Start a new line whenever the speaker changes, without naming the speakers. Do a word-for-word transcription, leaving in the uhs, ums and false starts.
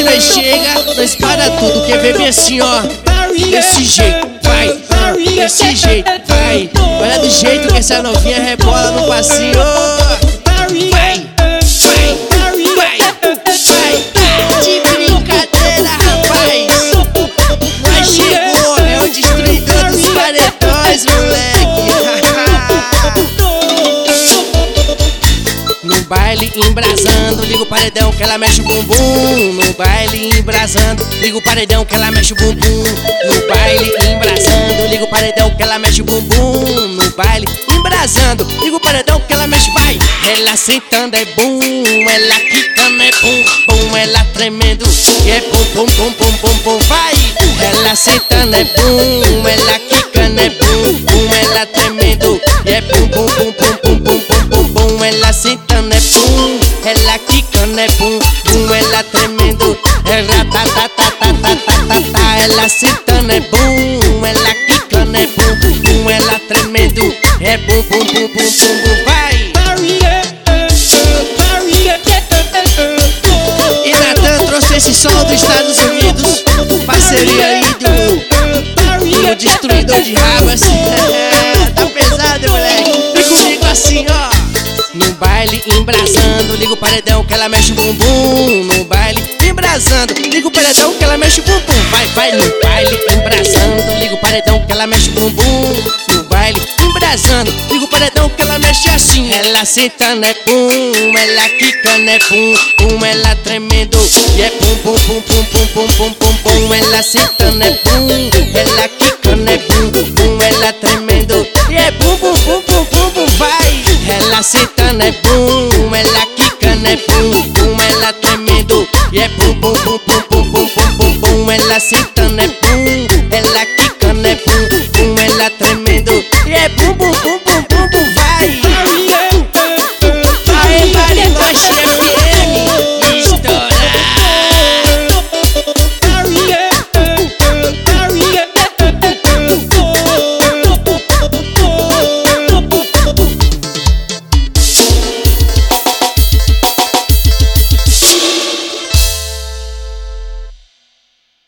se nós chega, nós para tudo. Quer ver bem assim, ó, desse jeito, vai, desse jeito, vai. Olha do jeito que essa novinha rebola no passinho. Vai, vai, vai, vai. De brincadeira, rapaz. Mas chegou, é o destruidor dos paredões, moleque. No baile embrasando, liga o paredão que ela mexe o bumbum. No baile embrasando, liga o paredão que ela mexe o bumbum. No baile embrasando, liga o paredão que ela mexe o bumbum. No baile embrasando, liga o paredão que ela mexe, vai. Ela sentando é bum, ela quicando é bum, bum, ela tremendo e é bum, bum, bum, bum, bum, bum, vai. Ela sentando é bum, ela quicando é bum, bum, ela tremendo e é bum, bum, bum, bum, bum, bum, bum, bum, bum. Ela sentando é bum, ela quicando é bum, bum, ela tremendo, ela tá, tá, tá, tá, tá, tá, tá, tá. Ela sentando é bum, ela quicando é bum, bum, ela tremendo, é bum, bum, bum, bum, bum, bum, vai. E Natan trouxe esse som dos Estados Unidos, parceria aí do, do destruidor de rabas. Tá pesado, moleque, vem comigo assim, ó. No baile embrasando, liga o paredão que ela mexe o bumbum. No baile embrasando, liga o paredão que ela mexe o bumbum. Vai, vai, no baile embrasando, liga o paredão que ela mexe o bumbum. No baile embrasando, liga o paredão que ela mexe assim. Ela sentando é bum, ela quicando é bum, bum, ela tremendo e é bum, bum, bum, bum, bum, bum, bum, bum, bum. Ela sentando é bum, ela quicando é bum, bum, ela tremendo e é bum, bum, bum, bum, bum, bum, vai. Ela sentando é bum,